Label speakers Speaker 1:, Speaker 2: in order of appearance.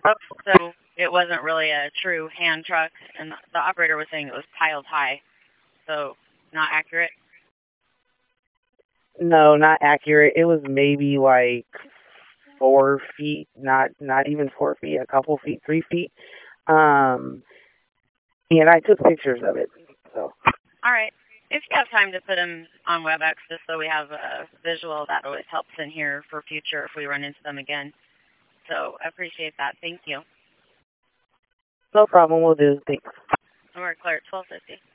Speaker 1: So it wasn't really a true hand truck, and the operator was saying it was piled high, so not accurate.
Speaker 2: No, not accurate. It was maybe like 4 feet, not even 4 feet, a couple feet, 3 feet. Um, and I took pictures of it. So
Speaker 1: All right. If you have time to put them on WebEx just so we have a visual, that always helps in here for future if we run into them again. So I appreciate that. Thank you.
Speaker 2: no problem. We'll do. Thanks.
Speaker 1: We're clear at 12:50.